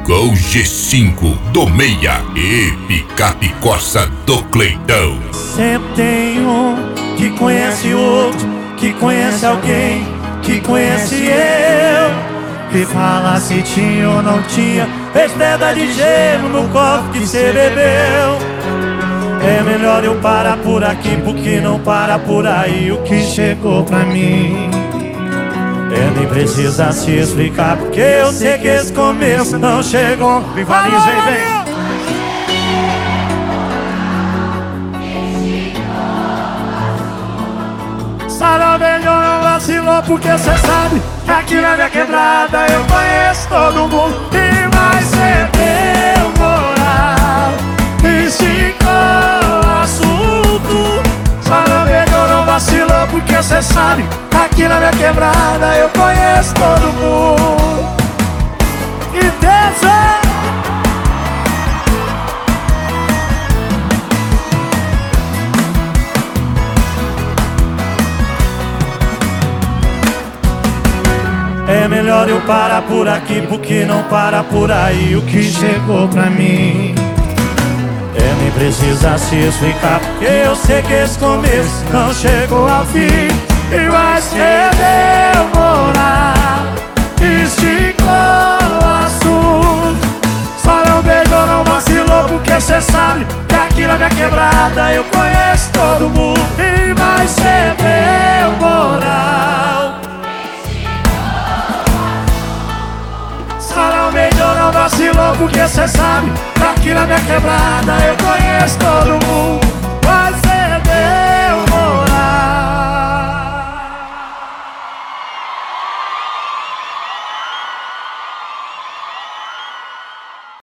Gol G5 do Meia e Picape Corsa do Cleitão. Sempre tem um que conhece outro, que conhece alguém, que conhece eu, que fala se tinha ou não tinha pedra de gelo no copo que cê bebeu. É melhor eu parar por aqui, porque não para por aí o que chegou pra mim. Nem precisa se explicar, porque eu sei que esse começo não chegou. Vivaliz, vem. Melhor não vacilou, porque cê sabe que aqui na minha quebrada eu conheço todo mundo. E vai ser teu moral, esticou o assunto. Melhor não vacilou, porque cê sabe que aqui na minha quebrada eu conheço todo mundo. E dança! É melhor eu parar por aqui, porque não para por aí o que chegou pra mim. Nem precisa se explicar, porque eu sei que esse começo não chegou ao fim. E vai ser demorar, esticou o assunto. Só não beijou, não vacilou, porque cê sabe que aqui na minha quebrada eu conheço todo mundo. E vai ser demorar. Não vacilou, porque cê sabe que aqui na minha quebrada eu conheço todo mundo.